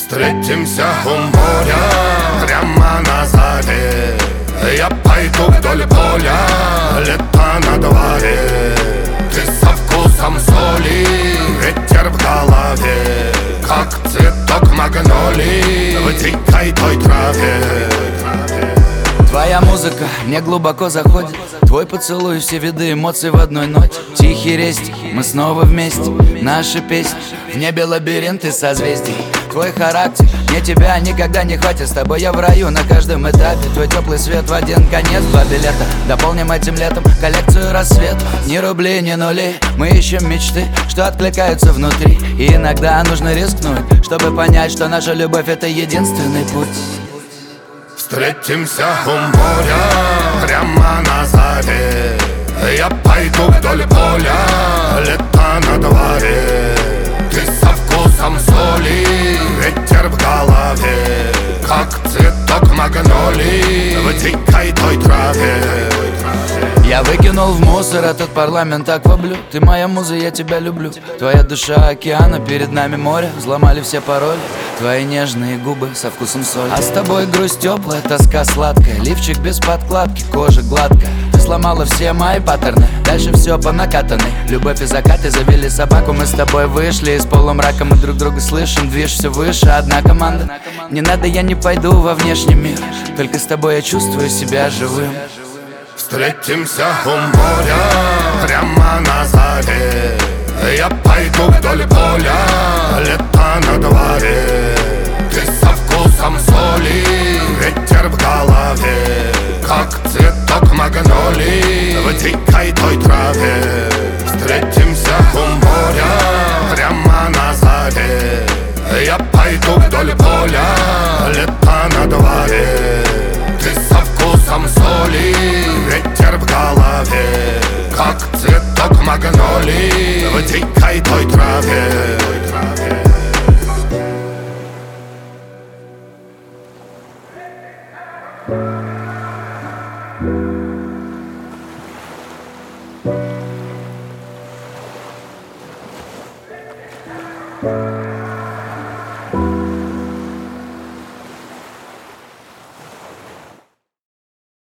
Встретимся у моря, прямо на заре. Я пойду вдоль поля, лето на дворе. Ты со вкусом соли, ветер в голове, как цветок магнолии в дикой той траве. Твоя музыка мне глубоко заходит. Твой поцелуй, все виды эмоций в одной ноте. Тихий рестик, мы снова вместе. Наши песни, в небе лабиринты созвездий. Твой характер, мне тебя никогда не хватит. С тобой я в раю на каждом этапе. Твой теплый свет в один конец, 2 билета. Дополним этим летом коллекцию рассвет. Ни рублей, ни нулей, мы ищем мечты, что откликаются внутри. И иногда нужно рискнуть, чтобы понять, что наша любовь — это единственный путь. Встретимся у моря, прямо на заре. Я пойду вдоль поля, лето на дворе. Ты со вкусом соли, ветер в голове, как цветок магнолии в дикой той траве. Я выкинул в мусор этот парламент акваблю. Ты моя муза, я тебя люблю. Твоя душа океана, перед нами море. Взломали все пароли. Твои нежные губы со вкусом соли. А с тобой грусть теплая, тоска сладкая. Лифчик без подкладки, кожа гладкая. Ты сломала все мои паттерны, дальше все по накатанной. Любовь и закаты завели собаку. Мы с тобой вышли из полумрака. Мы друг друга слышим, движемся выше. Одна команда. Не надо, я не пойду во внешний мир. Только с тобой я чувствую себя живым. Встретимся у моря, прямо на заре. Я пойду вдоль поля, лето на дворе. Ты со вкусом соли, ветер в голове, как цветок магнолии в дикой той траве. Встретимся у моря, прямо на заре. Я пойду вдоль поля, лето на дворе. Ты со вкусом соли, ветер в голове, как цветок магнолии в дикой той траве.